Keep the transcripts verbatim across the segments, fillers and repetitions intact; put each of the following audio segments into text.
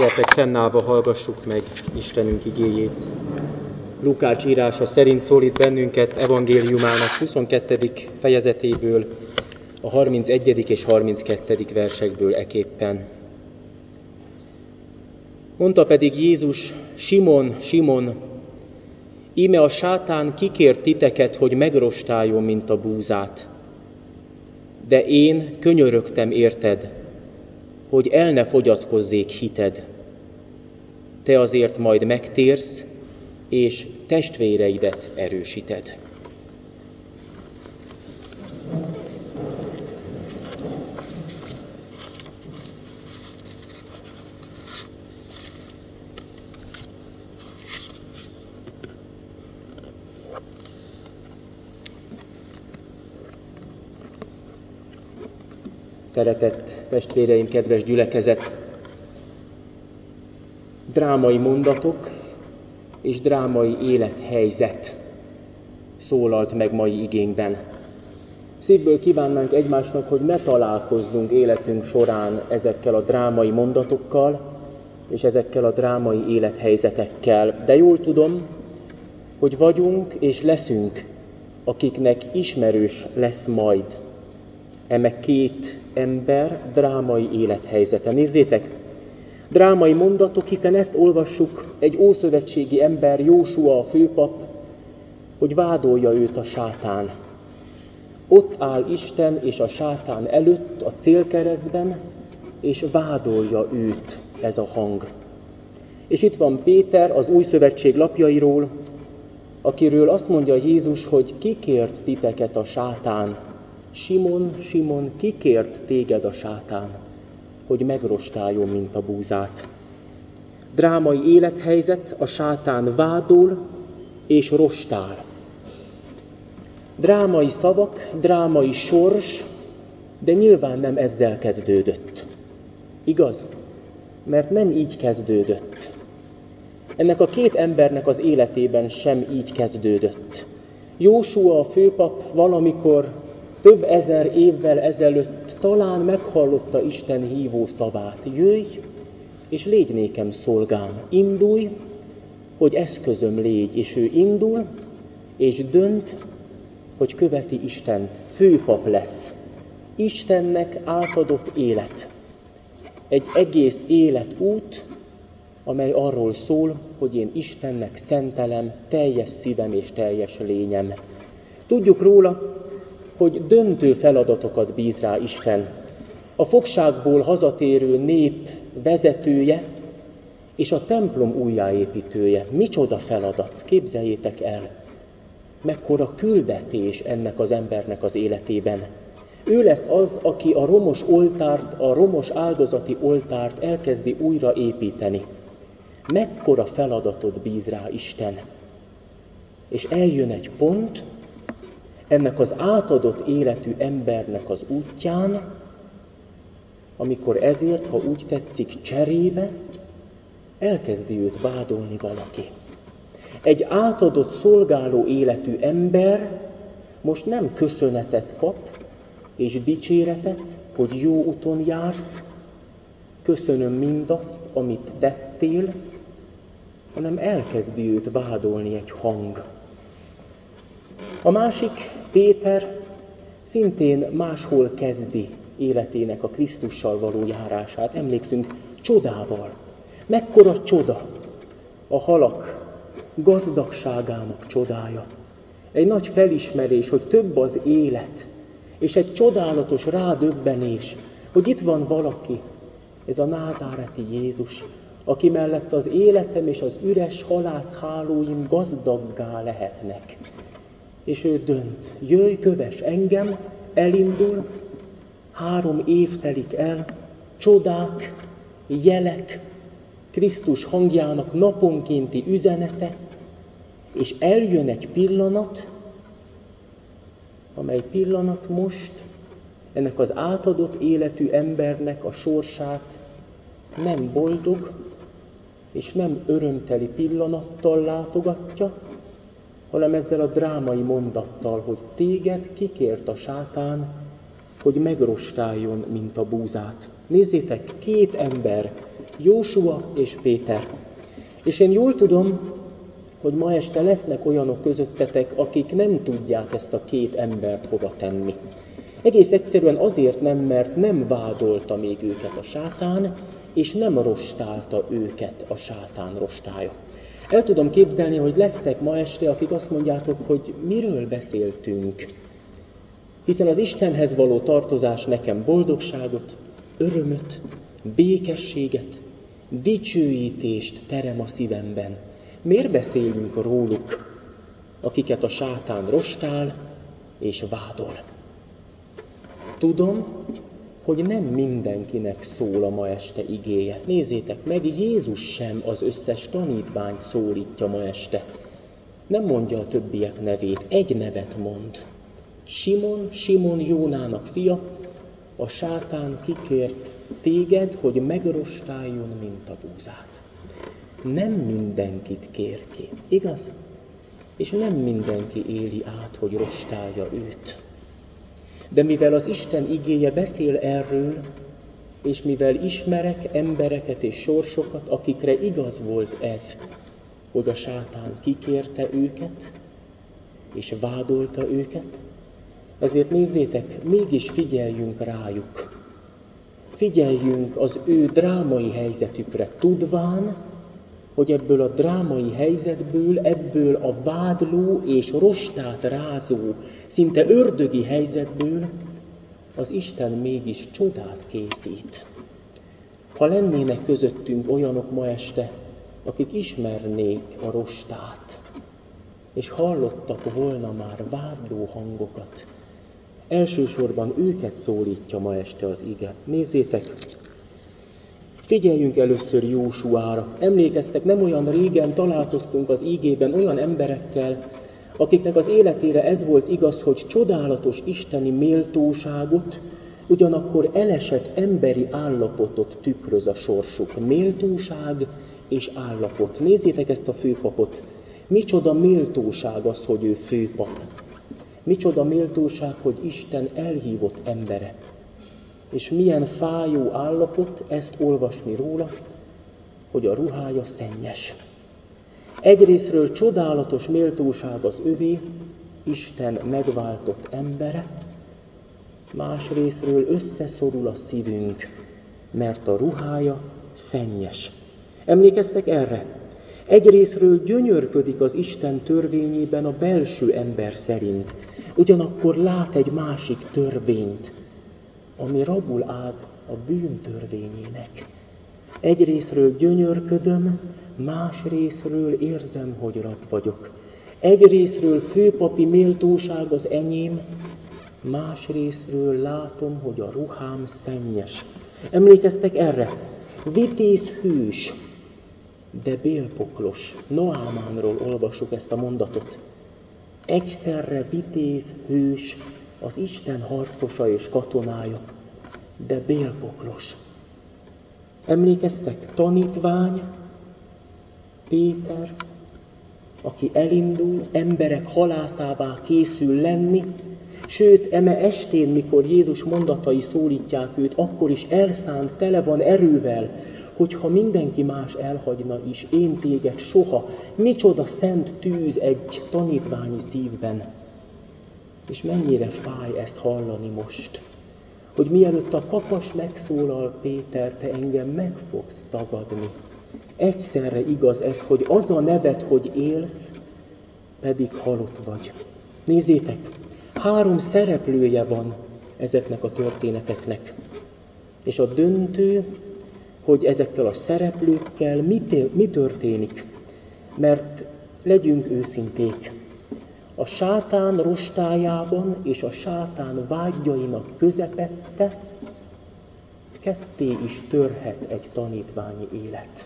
Gyertek, fennállva hallgassuk meg Istenünk igéjét. Lukács írása szerint szólít bennünket evangéliumának huszonkettedik fejezetéből, a harmincegyedik és harminckettedik versekből eképpen. Mondta pedig Jézus: Simon, Simon, íme a sátán kikért titeket, hogy megrostáljon, mint a búzát. De én könyörögtem érted, hogy el ne fogyatkozzék hited. Te azért majd megtérsz, és testvéreidet erősíted. Szeretett testvéreim, kedves gyülekezet! Drámai mondatok és drámai élethelyzet szólalt meg mai igénkben. Szívből kívánnánk egymásnak, hogy ne találkozzunk életünk során ezekkel a drámai mondatokkal és ezekkel a drámai élethelyzetekkel. De jól tudom, hogy vagyunk és leszünk, akiknek ismerős lesz majd eme két ember drámai élethelyzete. Nézzétek, drámai mondatok, hiszen ezt olvassuk, egy ószövetségi ember, Jósua a főpap, hogy vádolja őt a sátán. Ott áll Isten és a sátán előtt a célkeresztben, és vádolja őt ez a hang. És itt van Péter az Új Szövetség lapjairól, akiről azt mondja Jézus, hogy kikért titeket a sátán. Simon, Simon, kikért téged a sátán, hogy megrostáljon, mint a búzát. Drámai élethelyzet, a sátán vádol és rostál. Drámai szavak, drámai sors, de nyilván nem ezzel kezdődött. Igaz? Mert nem így kezdődött. Ennek a két embernek az életében sem így kezdődött. Jósua a főpap valamikor több ezer évvel ezelőtt talán meghallotta Isten hívó szavát. Jöjj, és légy nékem szolgám. Indulj, hogy eszközöm légy. És ő indul, és dönt, hogy követi Istent. Főpap lesz. Istennek átadott élet. Egy egész életút, amely arról szól, hogy én Istennek szentelem teljes szívem és teljes lényem. Tudjuk róla, hogy döntő feladatokat bíz rá Isten. A fogságból hazatérő nép vezetője és a templom újjáépítője. Micsoda feladat, képzeljétek el! Mekkora küldetés ennek az embernek az életében. Ő lesz az, aki a romos oltárt, a romos áldozati oltárt elkezdi újra építeni. Mekkora feladatot bíz rá Isten. És eljön egy pont, ennek az átadott életű embernek az útján, amikor ezért, ha úgy tetszik, cserébe, elkezdi őt vádolni valaki. Egy átadott szolgáló életű ember most nem köszönetet kap, és dicséretet, hogy jó úton jársz, köszönöm mindazt, amit tettél, hanem elkezdi őt vádolni egy hang. A másik, Péter, szintén máshol kezdi életének a Krisztussal való járását. Emlékszünk, csodával. Mekkora csoda a halak gazdagságának csodája. Egy nagy felismerés, hogy több az élet, és egy csodálatos rádöbbenés, hogy itt van valaki, ez a názáreti Jézus, aki mellett az életem és az üres halászhálóim gazdaggá lehetnek. És ő dönt, jöjj, kövess engem, elindul, három év telik el, csodák, jelek, Krisztus hangjának naponkénti üzenete, és eljön egy pillanat, amely pillanat most ennek az átadott életű embernek a sorsát nem boldog és nem örömteli pillanattal látogatja, hanem ezzel a drámai mondattal, hogy téged kikért a sátán, hogy megrostáljon, mint a búzát. Nézzétek, két ember Jósua és Péter. És én jól tudom, hogy ma este lesznek olyanok közöttetek, akik nem tudják ezt a két embert hova tenni. Egész egyszerűen azért nem, mert nem vádolta még őket a sátán, és nem rostálta őket a sátán rostája. El tudom képzelni, hogy lesztek ma este, akik azt mondjátok, hogy miről beszéltünk. Hiszen az Istenhez való tartozás nekem boldogságot, örömöt, békességet, dicsőítést terem a szívemben. Miért beszélünk róluk, akiket a sátán rostál és vádol? Tudom, hogy nem mindenkinek szól a ma este igéje. Nézzétek meg, Jézus sem az összes tanítványt szólítja ma este. Nem mondja a többiek nevét, egy nevet mond. Simon, Simon Jónának fia, a sátán kikért téged, hogy megrostáljon, mint a búzát. Nem mindenkit kér ki, igaz? És nem mindenki éli át, hogy rostálja őt. De mivel az Isten igéje beszél erről, és mivel ismerek embereket és sorsokat, akikre igaz volt ez, hogy a sátán kikérte őket, és vádolta őket, ezért nézzétek, mégis figyeljünk rájuk. Figyeljünk az ő drámai helyzetükre, tudván, hogy ebből a drámai helyzetből, ebből a vádló és rostát rázó, szinte ördögi helyzetből az Isten mégis csodát készít. Ha lennének közöttünk olyanok ma este, akik ismernék a rostát, és hallottak volna már vádló hangokat, elsősorban őket szólítja ma este az ige. Nézzétek, figyeljünk először Jósuára. Emlékeztek, nem olyan régen találkoztunk az ígében olyan emberekkel, akiknek az életére ez volt igaz, hogy csodálatos isteni méltóságot, ugyanakkor elesett emberi állapotot tükröz a sorsuk. Méltóság és állapot. Nézzétek ezt a főpapot. Micsoda méltóság az, hogy ő főpap. Micsoda méltóság, hogy Isten elhívott embere. És milyen fájó állapot ezt olvasni róla, hogy a ruhája szennyes. Egyrészről csodálatos méltóság az övé, Isten megváltott embere, másrészről összeszorul a szívünk, mert a ruhája szennyes. Emlékeztek erre? Egyrészről gyönyörködik az Isten törvényében a belső ember szerint, ugyanakkor lát egy másik törvényt, ami rabul áll a bűn törvényének. Egyrészről gyönyörködöm, másrészről érzem, hogy rab vagyok. Egyrészről főpapi méltóság az enyém, másrészről látom, hogy a ruhám szennyes. Emlékeztek erre? Vitéz hős, de bélpoklos. Noámánról olvassuk ezt a mondatot. Egyszerre vitéz hős, az Isten harcosa és katonája, de bélpoklos. Emlékeztek? Tanítvány, Péter, aki elindul, emberek halászává készül lenni, sőt, eme estén, mikor Jézus mondatai szólítják őt, akkor is elszánt, tele van erővel, hogyha mindenki más elhagyna is, én téged soha, micsoda szent tűz egy tanítványi szívben. És mennyire fáj ezt hallani most, hogy mielőtt a kapas megszólal, Péter, te engem meg fogsz tagadni. Egyszerre igaz ez, hogy az a neved, hogy élsz, pedig halott vagy. Nézzétek, három szereplője van ezeknek a történeteknek. És a döntő, hogy ezekkel a szereplőkkel mi történik. Mert legyünk őszinték, a sátán rostájában és a sátán vágyainak közepette ketté is törhet egy tanítványi élet.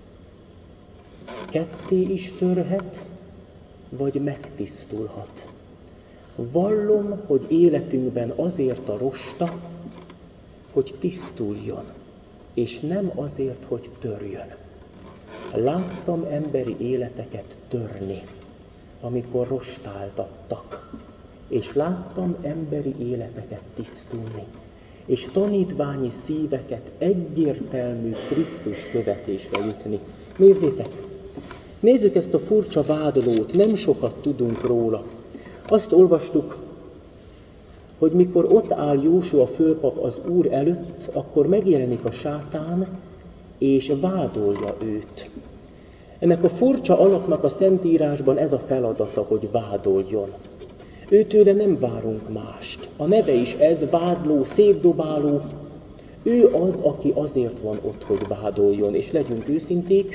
Ketté is törhet, vagy megtisztulhat. Vallom, hogy életünkben azért a rosta, hogy tisztuljon, és nem azért, hogy törjön. Láttam emberi életeket törni, amikor rostáltattak, és láttam emberi életeket tisztulni. és tanítványi szíveket egyértelmű Krisztus követésre jutni. Nézzétek! Nézzük ezt a furcsa vádlót, nem sokat tudunk róla. Azt olvastuk, hogy mikor ott áll Jósua főpap az Úr előtt, akkor megjelenik a sátán, és vádolja őt. Ennek a furcsa alaknak a Szentírásban ez a feladata, hogy vádoljon. Őtőle nem várunk mást. A neve is ez, vádló, szétdobáló. Ő az, aki azért van ott, hogy vádoljon. És legyünk őszinték,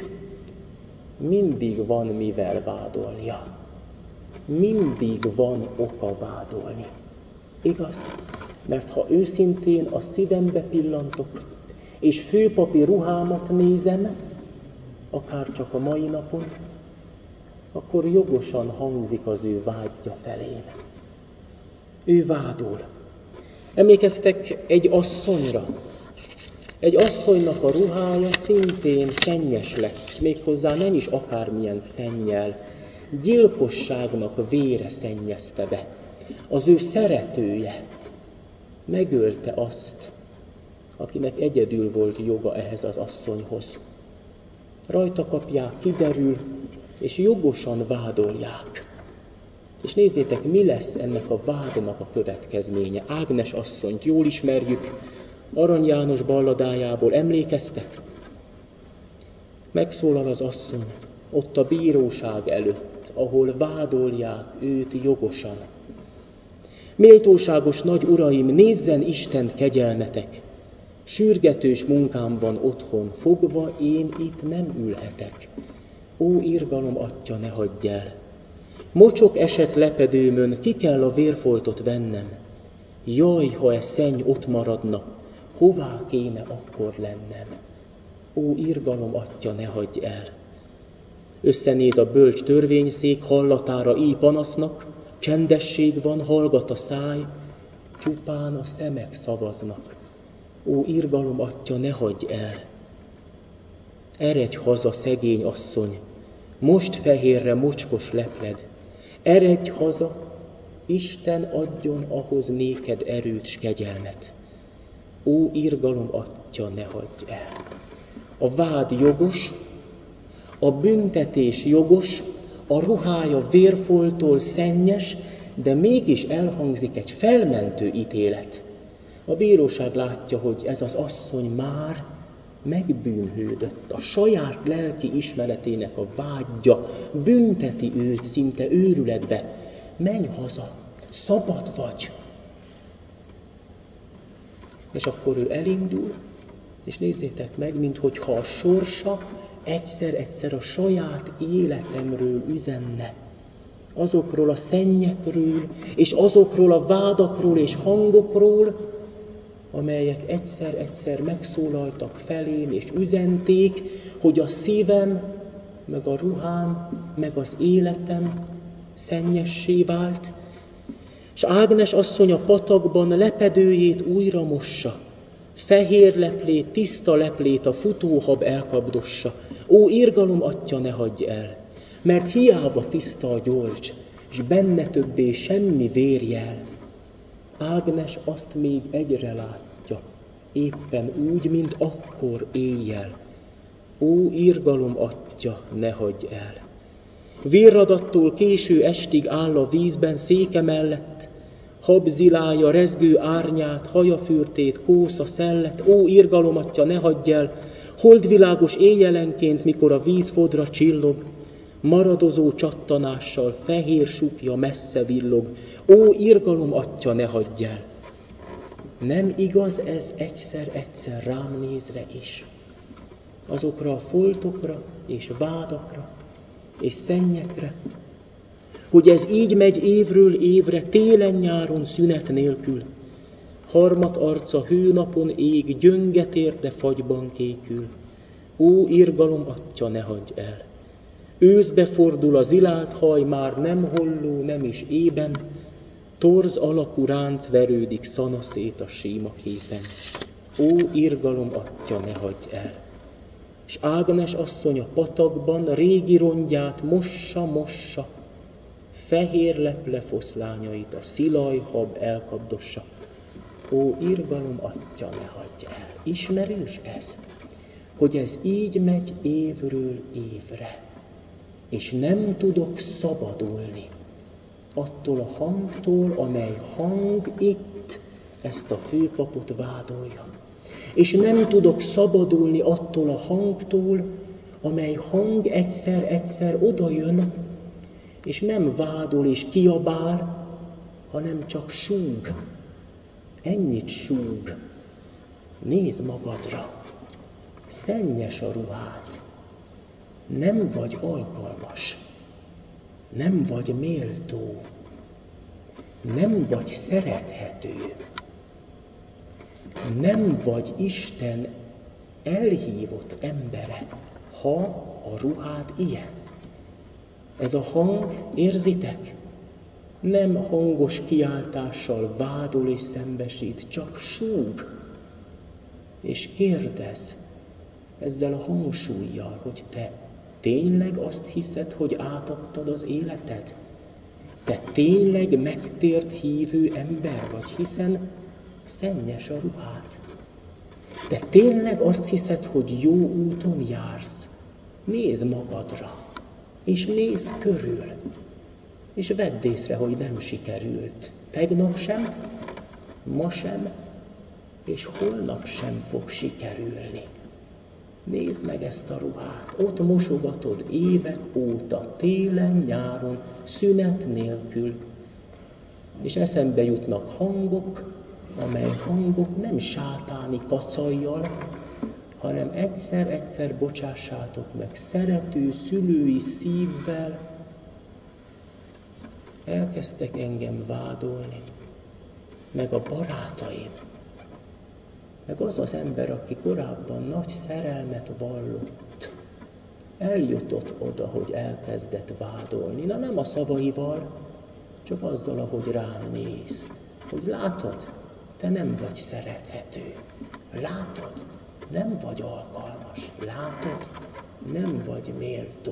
mindig van mivel vádolnia. Mindig van oka vádolni. Igaz? Mert ha őszintén a szívembe pillantok, és főpapi ruhámat nézem, akár csak a mai napon, akkor jogosan hangzik az ő vágya felém. Ő vádol. Emlékeztek egy asszonyra. Egy asszonynak a ruhája szintén szennyes lett, méghozzá nem is akármilyen szennyel. Gyilkosságnak vére szennyezte be. Az ő szeretője megölte azt, akinek egyedül volt joga ehhez az asszonyhoz. Rajta kapják, kiderül, és jogosan vádolják. És nézzétek, mi lesz ennek a vádnak a következménye. Ágnes asszonyt jól ismerjük, Arany János balladájából emlékeztek? Megszólal az asszony, ott a bíróság előtt, ahol vádolják őt jogosan. Méltóságos nagy uraim, nézzen Isten kegyelmetek! Sürgetős munkámban otthon fogva én itt nem ülhetek. Ó, irgalom atya, ne hagyj el! Mocsok esett lepedőmön, ki kell a vérfoltot vennem. Jaj, ha e szenny ott maradna, hová kéne akkor lennem? Ó, irgalom atya, ne hagyj el! Összenéz a bölcs törvényszék, hallatára íj panasznak, csendesség van, hallgat a száj, csupán a szemek szavaznak. Ó, irgalom atya, ne hagyj el! Eredj haza, szegény asszony, most fehérre mocskos lepled. Eredj haza, Isten adjon ahhoz néked erőt s kegyelmet. Ó, irgalom atya, ne hagyj el! A vád jogos, a büntetés jogos, a ruhája vérfoltól szennyes, de mégis elhangzik egy felmentő ítélet. A bíróság látja, hogy ez az asszony már megbűnhődött. A saját lelki ismeretének a vágya bünteti őt szinte őrületbe. Menj haza, szabad vagy! És akkor ő elindul, és nézzétek meg, minthogyha a sorsa egyszer-egyszer a saját életemről üzenne. Azokról a szennyekről, és azokról a vádakról és hangokról, amelyek egyszer-egyszer megszólaltak felém, és üzenték, hogy a szívem, meg a ruhám, meg az életem szennyessé vált, és Ágnes asszony a patakban lepedőjét újra mossa, fehér leplét, tiszta leplét a futóhab elkapdossa. Ó, irgalom atya, ne hagyj el, mert hiába tiszta a gyolcs, s benne többé semmi vérjel. Ágnes azt még egyre látja, éppen úgy, mint akkor éjjel. Ó, irgalom atya, ne hagyj el! Virradattól késő estig áll a vízben széke mellett, habzilája, rezgő árnyát, hajafürtét, kósza, szellet. Ó, irgalom atya, ne hagyj el! Holdvilágos éjjelenként, mikor a vízfodra csillog, maradozó csattanással fehér sukja messze villog. Ó, irgalom atya, ne hagyj el! Nem igaz ez egyszer-egyszer rám nézve is? Azokra a foltokra és vádakra és szennyekre, hogy ez így megy évről évre, télen-nyáron szünet nélkül. Harmat arca hőnapon ég, gyönge térde fagyban kékül. Ó, irgalom atya, ne hagyj el! Őszbe fordul a zilált haj, már nem holló, nem is ében, torz alakú ránc verődik szanaszét a síma képen. Ó, irgalom atya, ne hagyj el! És Ágnes asszony a patakban régi rongyát mossa, mossa, fehér leple foszlányait a szilajhab elkapdossa. Ó, irgalom atya, ne hagyj el. Ismerős ez? Hogy ez így megy évről évre. És nem tudok szabadulni attól a hangtól, amely hang itt ezt a főpapot vádolja. És nem tudok szabadulni attól a hangtól, amely hang egyszer-egyszer odajön, és nem vádol és kiabál, hanem csak súg. Ennyit súg. Nézd magadra. Szennyes a ruhád. Nem vagy alkalmas. Nem vagy méltó. Nem vagy szerethető. Nem vagy Isten elhívott embere, ha a ruhád ilyen. Ez a hang, érzitek? Nem hangos kiáltással vádol és szembesít, csak súg. És kérdez ezzel a hangsúlyjal, hogy te tényleg azt hiszed, hogy átadtad az életed? Te tényleg megtért hívő ember vagy, hiszen szennyes a ruhád. Te tényleg azt hiszed, hogy jó úton jársz? Nézd magadra, és nézd körül, és vedd észre, hogy nem sikerült. Tegnap sem, ma sem, és holnap sem fog sikerülni. Nézd meg ezt a ruhát, ott mosogatod évek óta, télen, nyáron, szünet nélkül, és eszembe jutnak hangok, amely hangok nem sátáni kacajjal, hanem egyszer-egyszer bocsássátok meg szerető szülői szívvel, elkezdtek engem vádolni, meg a barátaim, meg az az ember, aki korábban nagy szerelmet vallott, eljutott oda, hogy elkezdett vádolni. Na nem a szavaival, csak azzal, ahogy rám néz. Hogy látod, te nem vagy szerethető. Látod, nem vagy alkalmas. Látod, nem vagy méltó.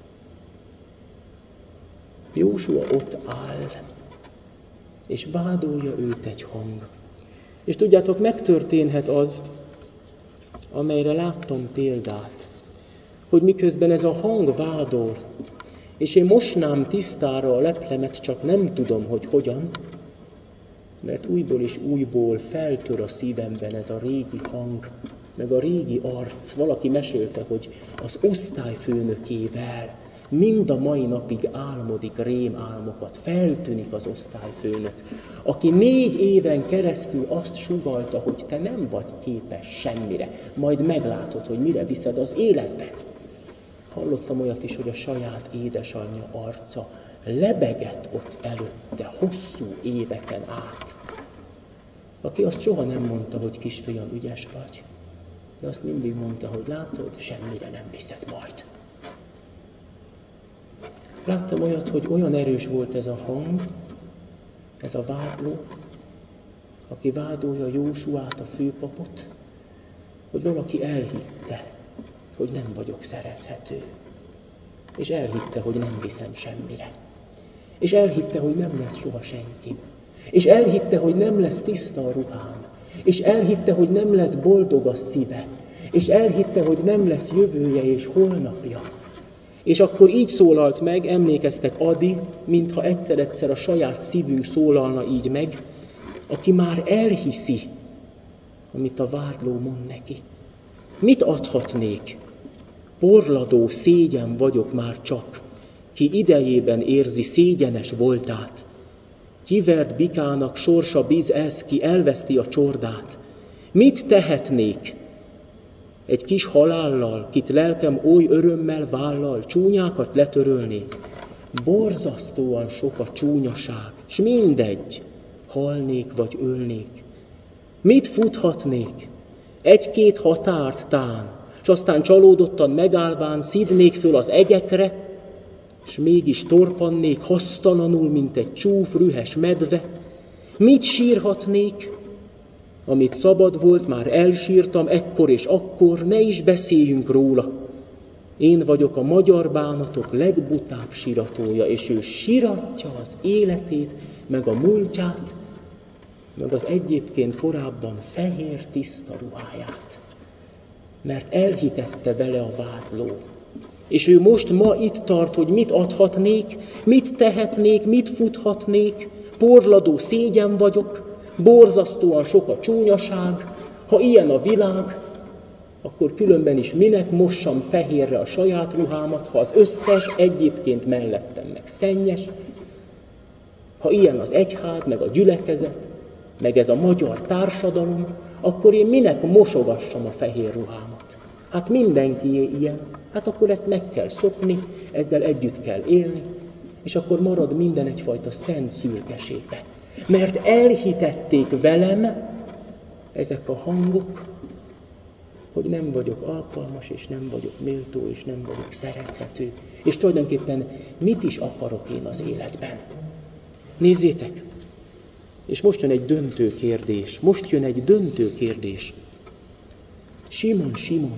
Jósua ott áll, és vádolja őt egy hang. És tudjátok, megtörténhet az, amelyre láttam példát, hogy miközben ez a hang vádol, és én mosnám tisztára a leplemet, csak nem tudom, hogy hogyan, mert újból és újból feltör a szívemben ez a régi hang, meg a régi arc. Valaki mesélte, hogy az osztályfőnökével mind a mai napig álmodik rémálmokat, feltűnik az osztályfőnök, aki négy éven keresztül azt sugallta, hogy te nem vagy képes semmire, majd meglátod, hogy mire viszed az életbe. Hallottam olyat is, hogy a saját édesanyja arca lebegett ott előtte hosszú éveken át. Aki azt soha nem mondta, hogy kisfiam, ügyes vagy, de azt mindig mondta, hogy látod, semmire nem viszed majd. Láttam olyat, hogy olyan erős volt ez a hang, ez a vádló, aki vádolja Jósuát, a főpapot, hogy valaki elhitte, hogy nem vagyok szerethető. És elhitte, hogy nem viszem semmire. És elhitte, hogy nem lesz soha senki. És elhitte, hogy nem lesz tiszta a ruhám. És elhitte, hogy nem lesz boldog a szíve. És elhitte, hogy nem lesz jövője és holnapja. És akkor így szólalt meg, emlékeztek Adi, mintha egyszer-egyszer a saját szívünk szólalna így meg, aki már elhiszi, amit a vádló mond neki. Mit adhatnék? Porladó szégyen vagyok már csak, ki idejében érzi szégyenes voltát. Kivert bikának sorsa biz ez, ki elveszti a csordát. Mit tehetnék? Egy kis halállal, kit lelkem oly örömmel vállal, csúnyákat letörölnék. Borzasztóan sok a csúnyaság, s mindegy, halnék vagy ölnék. Mit futhatnék? Egy-két határt tán, s aztán csalódottan megállván szidnék föl az egekre, s mégis torpannék hasztalanul, mint egy csúf, rühes medve. Mit sírhatnék? Amit szabad volt, már elsírtam ekkor és akkor, ne is beszéljünk róla. Én vagyok a magyar bánatok legbutább siratója, és ő siratja az életét, meg a múltját, meg az egyébként korábban fehér tiszta ruháját. Mert elhitette vele a vádló. És ő most ma itt tart, hogy mit adhatnék, mit tehetnék, mit futhatnék, porladó szégyen vagyok, borzasztóan sok a csúnyaság, ha ilyen a világ, akkor különben is minek mossam fehérre a saját ruhámat, ha az összes egyébként mellettem meg szennyes, ha ilyen az egyház, meg a gyülekezet, meg ez a magyar társadalom, akkor én minek mosogassam a fehér ruhámat? Hát mindenkié ilyen, hát akkor ezt meg kell szokni, ezzel együtt kell élni, és akkor marad minden egyfajta szent szürkeségbe. Mert elhitették velem ezek a hangok, hogy nem vagyok alkalmas, és nem vagyok méltó, és nem vagyok szerethető. És tulajdonképpen mit is akarok én az életben? Nézzétek! És most jön egy döntő kérdés. Most jön egy döntő kérdés. Simon, Simon,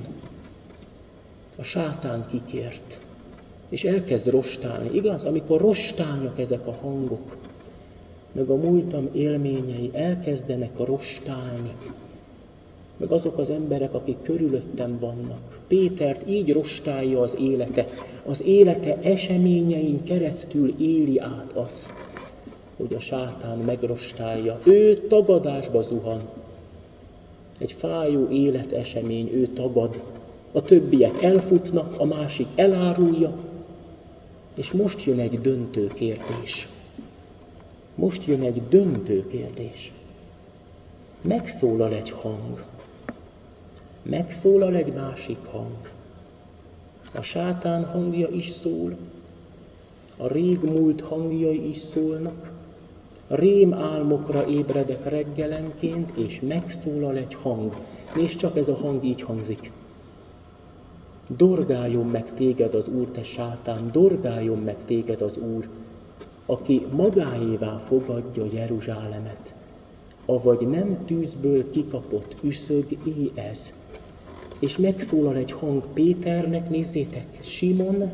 a sátán kikért, és elkezd rostálni. Igaz? Amikor rostálnak ezek a hangok, meg a múltam élményei elkezdenek rostálni, meg azok az emberek, akik körülöttem vannak. Pétert így rostálja az élete. Az élete eseményein keresztül éli át azt, hogy a sátán megrostálja. Ő tagadásba zuhan. Egy fájó életesemény, ő tagad. A többiek elfutnak, a másik elárulja. És most jön egy döntő kérdés. Most jön egy döntő kérdés. Megszólal egy hang. Megszólal egy másik hang. A sátán hangja is szól. A régmúlt hangjai is szólnak. Rém álmokra ébredek reggelenként, és megszólal egy hang. Nézd csak, ez a hang így hangzik. Dorgáljon meg téged az Úr, te sátán, dorgáljon meg téged az Úr, aki magáévá fogadja Jeruzsálemet, avagy nem tűzből kikapott üszög-é ez. És megszólal egy hang Péternek, nézzétek, Simon,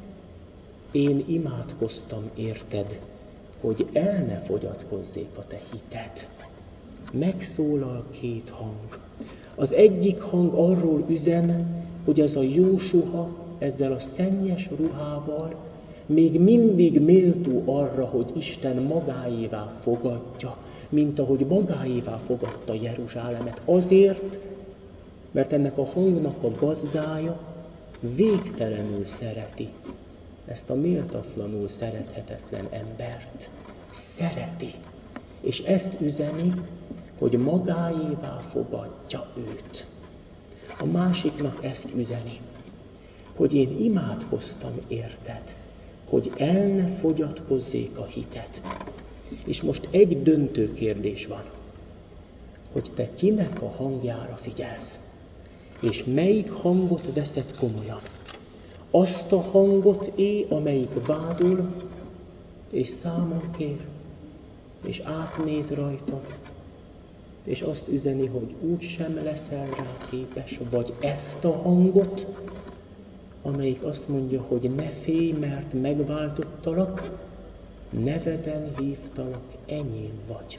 én imádkoztam érted, hogy el ne fogyatkozzék a te hited. Megszólal két hang. Az egyik hang arról üzen, hogy ez a Jósuha ezzel a szennyes ruhával még mindig méltó arra, hogy Isten magáévá fogadja, mint ahogy magáévá fogadta Jeruzsálemet. Azért, mert ennek a hangnak a gazdája végtelenül szereti ezt a méltatlanul szerethetetlen embert. Szereti. És ezt üzeni, hogy magáévá fogadja őt. A másiknak ezt üzeni, hogy én imádkoztam érted, hogy el ne fogyatkozzék a hited. És most egy döntő kérdés van, hogy te kinek a hangjára figyelsz, és melyik hangot veszed komolyan. Azt a hangot é, amelyik vádol, és számon kér, és átnéz rajtad, és azt üzeni, hogy úgysem leszel rá képes, vagy ezt a hangot, amelyik azt mondja, hogy ne félj, mert megváltottalak, neveden hívtalak, enyém vagy.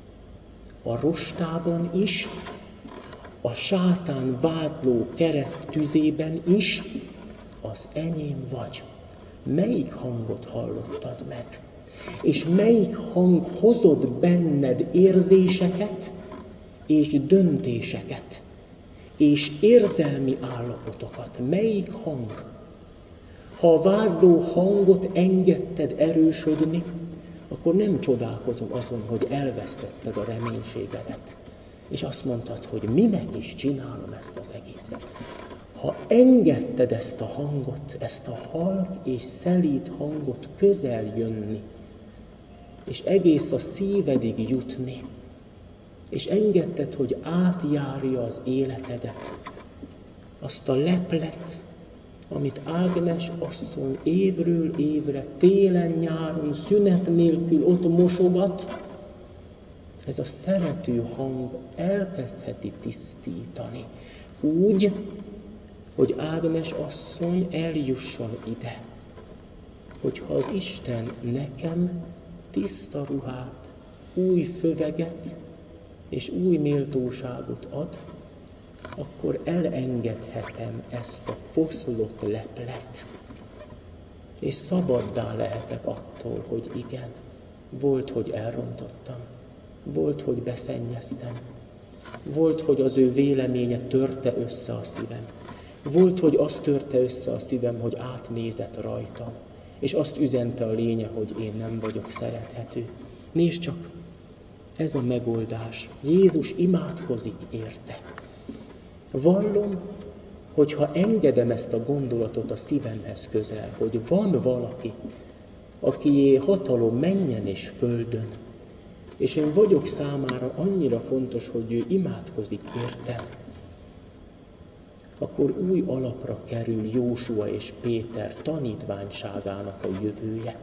A rostában is, a sátán vádló kereszt tüzében is, az enyém vagy. Melyik hangot hallottad meg? És melyik hang hozott benned érzéseket, és döntéseket, és érzelmi állapotokat? Melyik hang? Ha a vádló hangot engedted erősödni, akkor nem csodálkozom azon, hogy elvesztetted a reménységedet. És azt mondtad, hogy minek is csinálom ezt az egészet. Ha engedted ezt a hangot, ezt a halk és szelíd hangot közel jönni, és egész a szívedig jutni, és engedted, hogy átjárja az életedet, azt a leplet, amit Ágnes asszony évről évre, télen-nyáron, szünet nélkül ott mosogat, ez a szerető hang elkezdheti tisztítani. Úgy, hogy Ágnes asszony eljusson ide, hogyha az Isten nekem tiszta ruhát, új föveget és új méltóságot ad, akkor elengedhetem ezt a foszlott leplet, és szabaddá lehetek attól, hogy igen, volt, hogy elrontottam, volt, hogy beszennyeztem, volt, hogy az ő véleménye törte össze a szívem, volt, hogy azt törte össze a szívem, hogy átnézett rajtam, és azt üzente a lénye, hogy én nem vagyok szerethető. Nézd csak, ez a megoldás. Jézus imádkozik érte. Vallom, hogyha engedem ezt a gondolatot a szívemhez közel, hogy van valaki, akié hatalom mennyen és földön, és én vagyok számára annyira fontos, hogy ő imádkozik értem, akkor új alapra kerül Jósua és Péter tanítványságának a jövője.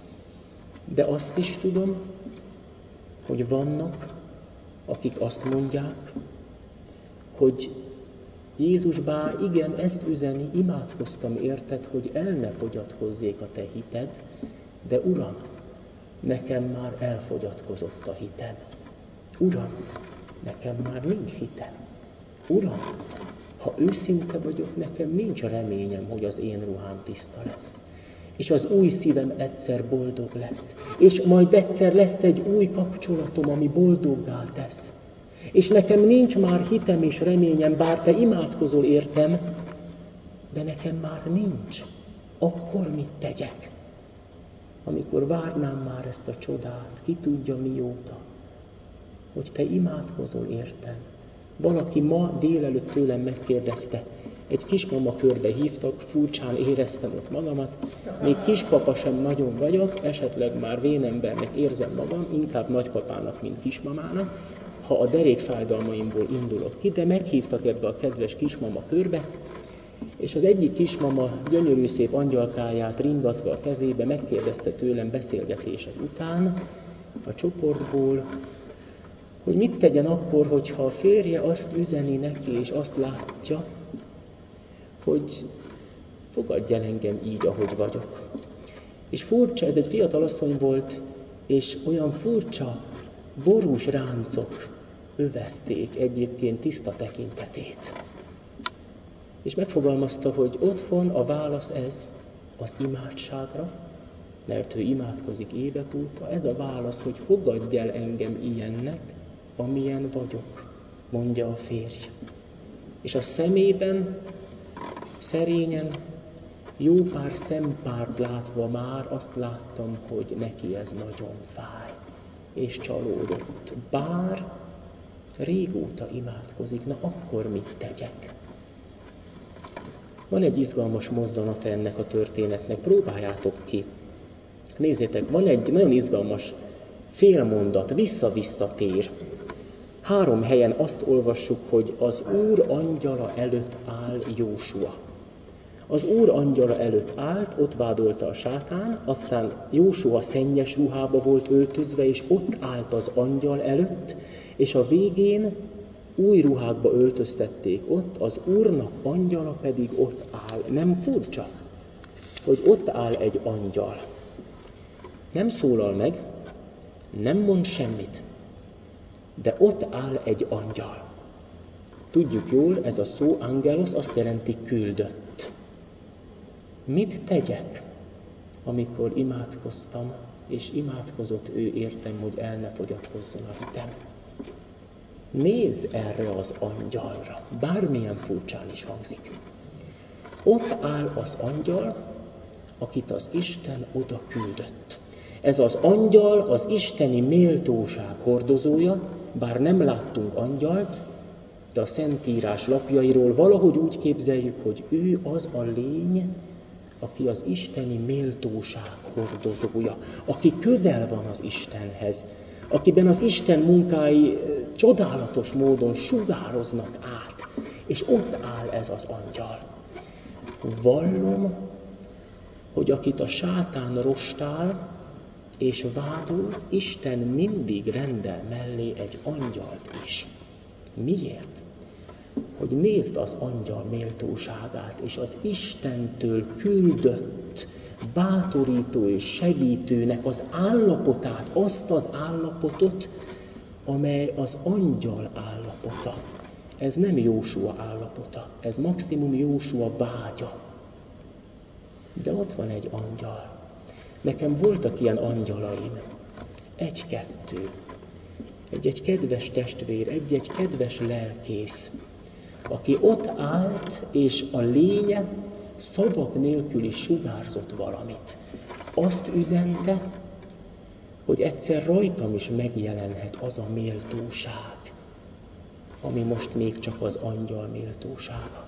De azt is tudom, hogy vannak, akik azt mondják, hogy Jézus bár igen, ezt üzeni, imádkoztam érted, hogy el ne fogyatkozzék a te hited, de Uram, nekem már elfogyatkozott a hitem. Uram, nekem már nincs hitem. Uram, ha őszinte vagyok, nekem nincs reményem, hogy az én ruhám tiszta lesz. És az új szívem egyszer boldog lesz. És majd egyszer lesz egy új kapcsolatom, ami boldoggá tesz. És nekem nincs már hitem és reményem, bár te imádkozol értem, de nekem már nincs. Akkor mit tegyek? Amikor várnám már ezt a csodát, ki tudja mióta, hogy te imádkozol értem. Valaki ma délelőtt tőlem megkérdezte, egy kismama körbe hívtak, furcsán éreztem ott magamat, még kispapa sem nagyon vagyok, esetleg már vénembernek érzem magam, inkább nagypapának, mint kismamának, ha a derékfájdalmaimból indulok ki, de meghívtak ebbe a kedves kismama körbe, és az egyik kismama gyönyörű szép angyalkáját ringatva a kezébe megkérdezte tőlem beszélgetések után a csoportból, hogy mit tegyen akkor, hogyha a férje azt üzeni neki, és azt látja, hogy fogadj el engem így, ahogy vagyok. És furcsa, ez egy fiatal asszony volt, és olyan furcsa, borús ráncok övezték egyébként tiszta tekintetét. És megfogalmazta, hogy otthon a válasz ez az imádságra, mert ő imádkozik évek óta, ez a válasz, hogy fogadj el engem ilyennek, amilyen vagyok, mondja a férj. És a szemében szerényen, jó pár szempárt látva már azt láttam, hogy neki ez nagyon fáj, és csalódott. Bár régóta imádkozik, na akkor mit tegyek? Van egy izgalmas mozzanata ennek a történetnek, próbáljátok ki. Nézzétek, van egy nagyon izgalmas félmondat, vissza-vissza tér. Három helyen azt olvassuk, hogy az Úr angyala előtt áll Jósua. Az Úr angyala előtt állt, ott vádolta a sátán, aztán Jósua szennyes ruhába volt öltözve, és ott állt az angyal előtt, és a végén új ruhákba öltöztették ott, az Úrnak angyala pedig ott áll. Nem furcsa, hogy ott áll egy angyal. Nem szólal meg, nem mond semmit, de ott áll egy angyal. Tudjuk jól, ez a szó angelos azt jelenti küldött. Mit tegyek, amikor imádkoztam, és imádkozott ő értem, hogy el ne fogyatkozzon a hitem? Nézz erre az angyalra, bármilyen furcsán is hangzik. Ott áll az angyal, akit az Isten oda küldött. Ez az angyal az isteni méltóság hordozója, bár nem láttunk angyalt, de a Szentírás lapjairól valahogy úgy képzeljük, hogy ő az a lény, aki az isteni méltóság hordozója, aki közel van az Istenhez, akiben az Isten munkái csodálatos módon sugároznak át, és ott áll ez az angyal. Vallom, hogy akit a sátán rostál és vádol, Isten mindig rendel mellé egy angyalt is. Miért? Hogy nézd az angyal méltóságát, és az Istentől küldött, bátorító és segítőnek az állapotát, azt az állapotot, amely az angyal állapota. Ez nem Jósua állapota, ez maximum Jósua vágya. De ott van egy angyal. Nekem voltak ilyen angyalaim. Egy-kettő. Egy-egy kedves testvér, egy-egy kedves lelkész, aki ott állt, és a lénye szavak nélkül is sugárzott valamit. Azt üzente, hogy egyszer rajtam is megjelenhet az a méltóság, ami most még csak az angyal méltósága.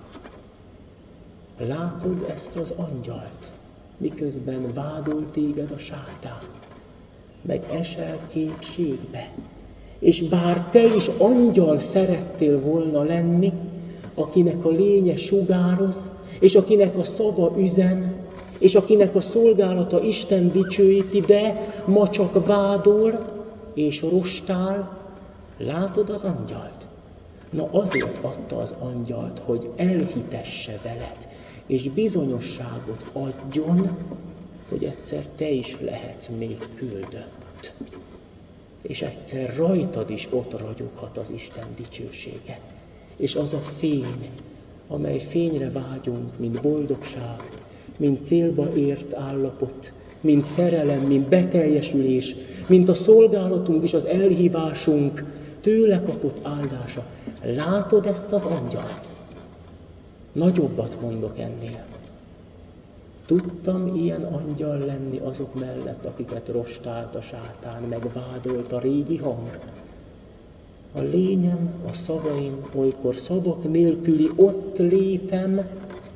Látod ezt az angyalt, miközben vádol téged a sátán, meg esel kétségbe, és bár te is angyal szerettél volna lenni, akinek a lénye sugároz, és akinek a szava üzen, és akinek a szolgálata Isten dicsőíti, de ma csak vádol és rostál, látod az angyalt? Na azért adta az angyalt, hogy elhitesse veled, és bizonyosságot adjon, hogy egyszer te is lehetsz még küldött. És egyszer rajtad is ott ragyoghat az Isten dicsősége. És az a fény, amely fényre vágyunk, mint boldogság, mint célba ért állapot, mint szerelem, mint beteljesülés, mint a szolgálatunk és az elhívásunk tőle kapott áldása. Látod ezt az angyalt? Nagyobbat mondok ennél. Tudtam ilyen angyal lenni azok mellett, akiket rostált a sátán, megvádolt a régi hang. A lényem, a szavaim, olykor szavak nélküli ott létem,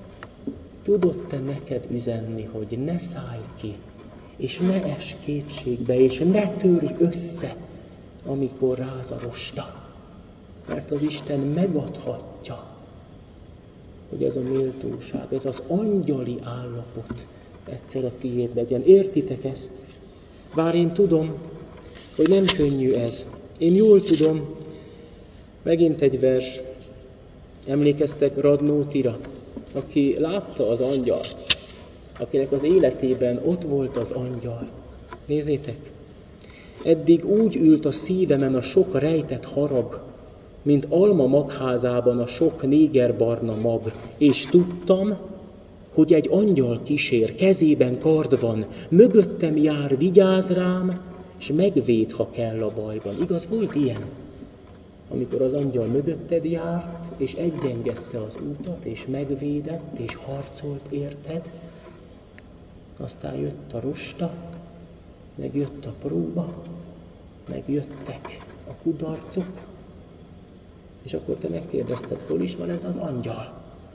tudott te neked üzenni, hogy ne szállj ki, és ne es kétségbe, és ne törj össze, amikor ráz a rosta. Mert az Isten megadhatja, hogy ez a méltóság, ez az angyali állapot egyszer a tiéd legyen. Értitek ezt? Bár én tudom, hogy nem könnyű ez. Én jól tudom, megint egy vers, emlékeztek Radnótira, aki látta az angyalt, akinek az életében ott volt az angyal. Nézzétek, eddig úgy ült a szívemen a sok rejtett harag, mint alma magházában a sok négerbarna mag, és tudtam, hogy egy angyal kísér, kezében kard van, mögöttem jár, vigyáz rám, és megvéd, ha kell a bajban. Igaz, volt ilyen? Amikor az angyal mögötted járt, és egyengedte az útat, és megvédett, és harcolt érted, aztán jött a rosta, meg jött a próba, meg jöttek a kudarcok, és akkor te megkérdezted, hol is van ez az angyal?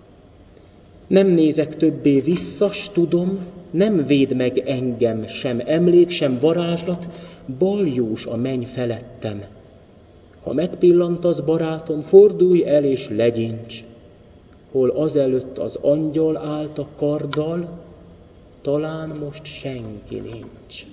Nem nézek többé vissza, s tudom, nem véd meg engem sem emlék, sem varázslat, baljós a menny felettem. Ha megpillantasz, barátom, fordulj el és legyints, hol azelőtt az angyal állt a karddal, talán most senki nincs.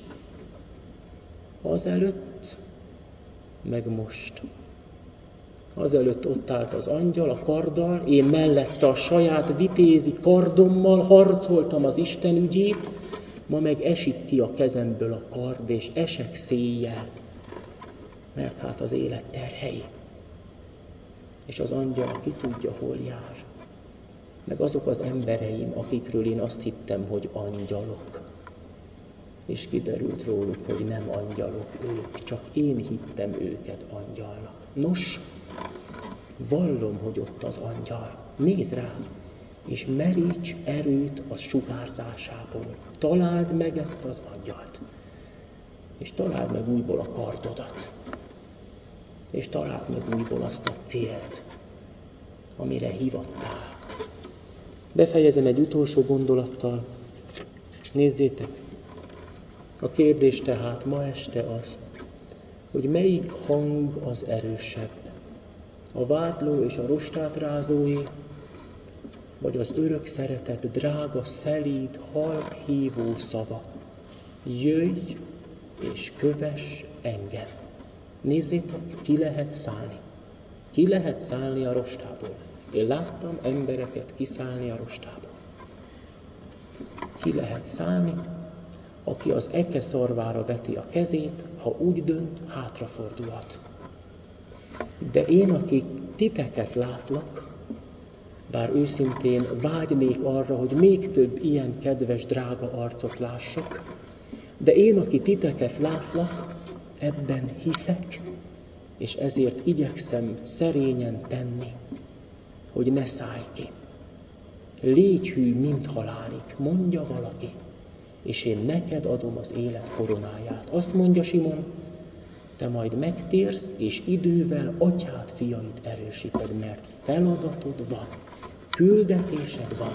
Azelőtt, meg most. Azelőtt ott állt az angyal a karddal, én mellette a saját vitézi kardommal harcoltam az Isten ügyét, ma meg esik ki a kezemből a kard, és esek széjjel, mert hát az élet terhei. És az angyal ki tudja, hol jár. Meg azok az embereim, akikről én azt hittem, hogy angyalok. És kiderült róluk, hogy nem angyalok ők, csak én hittem őket angyalnak. Nos, vallom, hogy ott az angyal. Nézd rá, és meríts erőt a sugárzásából. Találd meg ezt az angyalt. És találd meg újból a kardodat. És találd meg újból azt a célt, amire hívattál. Befejezem egy utolsó gondolattal. Nézzétek, a kérdés tehát ma este az, hogy melyik hang az erősebb. A vádló és a rostát rázóé, vagy az örök szeretet, drága, szelíd, halk hívó szava. Jöjj és kövess engem. Nézzétek, ki lehet szállni. Ki lehet szállni a rostából. Én láttam embereket kiszállni a rostából. Ki lehet szállni, aki az eke szarvára veti a kezét, ha úgy dönt, hátrafordulhat. De én, akik titeket látlak, bár őszintén vágynék arra, hogy még több ilyen kedves, drága arcot lássak, de én, aki titeket látlak, ebben hiszek, és ezért igyekszem szerényen tenni, hogy ne szállj ki. Légy hű, mint halálig, mondja valaki, és én neked adom az élet koronáját. Azt mondja Simon, te majd megtérsz, és idővel atyád fiait erősíted, mert feladatod van, küldetésed van,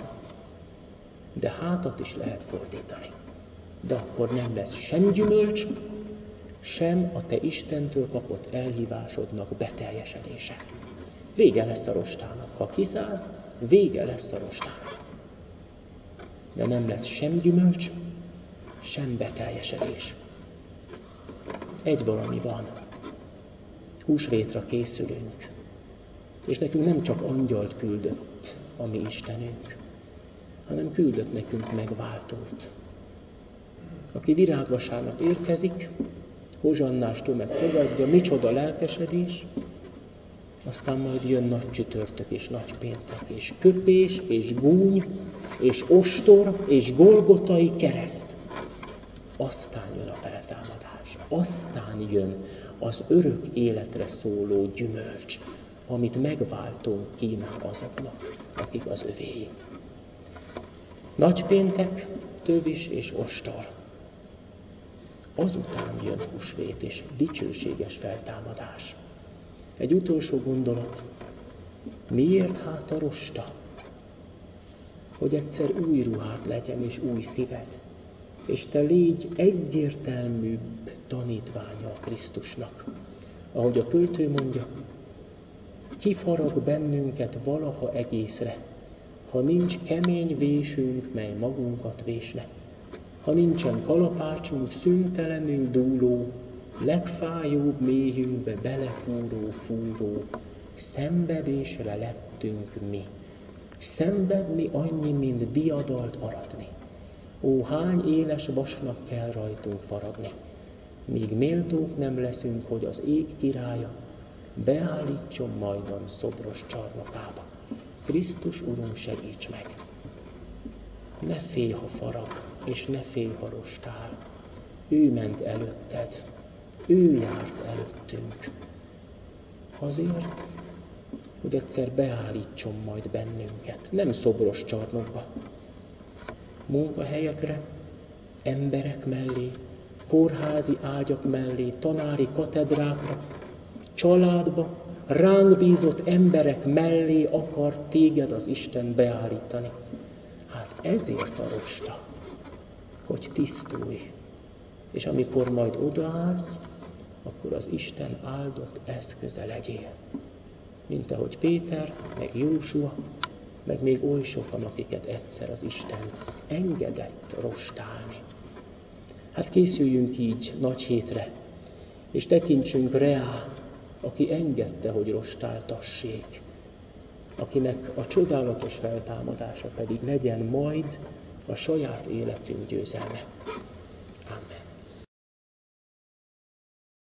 de hátat is lehet fordítani. De akkor nem lesz sem gyümölcs, sem a te Istentől kapott elhívásodnak beteljesedése. Vége lesz a rostának. Ha kiszállsz, vége lesz a rostának. De nem lesz sem gyümölcs, sem beteljesedés. Egy valami van. Húsvétra készülünk. És nekünk nem csak angyalt küldött a mi Istenünk, hanem küldött nekünk megváltót. Aki virágvasárnap érkezik, hozsannás tömeg fogadja, micsoda lelkesedés, aztán majd jön nagy csütörtök és nagy péntek, és köpés, és gúny, és ostor, és golgotai kereszt. Aztán jön a feltámadás, aztán jön az örök életre szóló gyümölcs, amit megváltónk kínál azoknak, akik az övéi. Nagypéntek, tövis és ostor. Azután jön húsvét és dicsőséges feltámadás. Egy utolsó gondolat. Miért hát a rosta? Hogy egyszer új ruhát legyen és új szíved, és te légy egyértelműbb tanítványa a Krisztusnak. Ahogy a költő mondja, kifarag bennünket valaha egészre, ha nincs kemény vésünk, mely magunkat vésne. Ha nincsen kalapácsunk szüntelenül dúló, legfájóbb mélyünkbe belefúró fúró, szenvedésre lettünk mi. Szenvedni annyi, mint diadalt aratni. Ó, hány éles vasnak kell rajtunk faragni, míg méltók nem leszünk, hogy az ég királya beállítson majdan szobros csarnokába. Krisztus Urunk, segíts meg! Ne félj, ha farag, és ne félj, ha rostál. Ő ment előtted, ő járt előttünk. Azért, hogy egyszer beállítson majd bennünket, nem szobros csarnokba, munkahelyekre, emberek mellé, kórházi ágyak mellé, tanári katedrákra, családba, ránk bízott emberek mellé akar téged az Isten beállítani. Hát ezért a rosta, hogy tisztulj, és amikor majd odaállsz, akkor az Isten áldott eszköze legyél. Mint ahogy Péter, meg Jósua, meg még oly sokan, akiket egyszer az Isten engedett rostálni. Hát készüljünk így nagy hétre, és tekintsünk reá, aki engedte, hogy rostáltassék, akinek a csodálatos feltámadása pedig legyen majd a saját életünk győzelme.